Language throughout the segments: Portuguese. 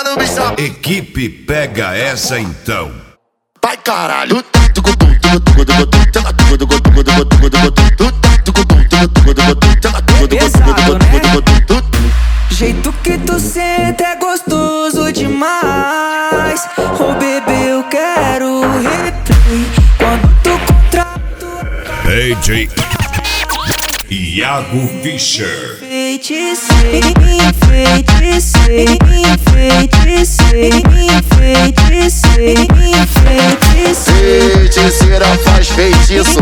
Tá no bichão. Equipe pega essa então. Vai caralho. Pesado, né? Jeito que tu senta é gostoso demais. Ô bebê, eu quero replay. Quando tu contrato AJ Iago Fischer. enfeiticei, enfeiticei, enfeiticei, enfeiticei, enfeiticei. Feiticeira faz feitiço.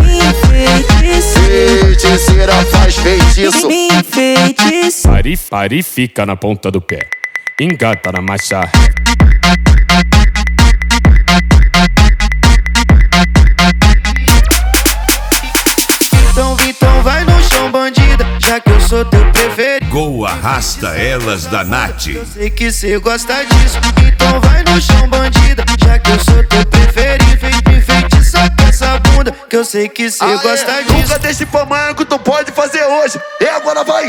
Feiticeira faz feitiço. Pare, fica na ponta do pé. Engata na marcha. Então vai no chão, bandida, já que eu sou teu preferido. Gol arrasta elas da Nath. Eu sei que cê gosta disso. Então vai no chão, bandida, já que eu sou teu preferido. Enfeitiça com essa bunda, que eu sei que cê gosta disso. Nunca deixe pra amanhã que tu pode fazer hoje. E agora vai.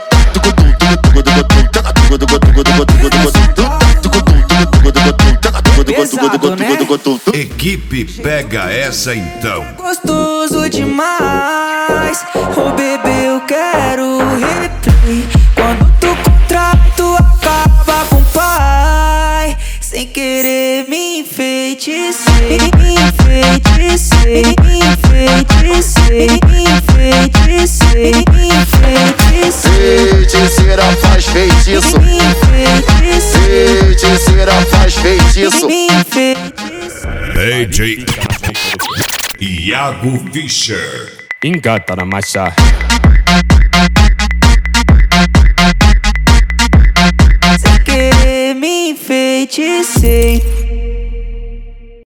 Pesado, né? Equipe pega essa então. Gostoso demais. Ô bebê, eu quero replay. Quando tu contrato acaba com o pai. Sem querer me enfeiticei, enfeiticei, enfeiticei, enfeiticei, enfeiticei. Feiticeira faz feitiço. Feiticeira faz feitiço. AJ Iago Fischer. Engata na marcha. Sem querer me enfeiticei.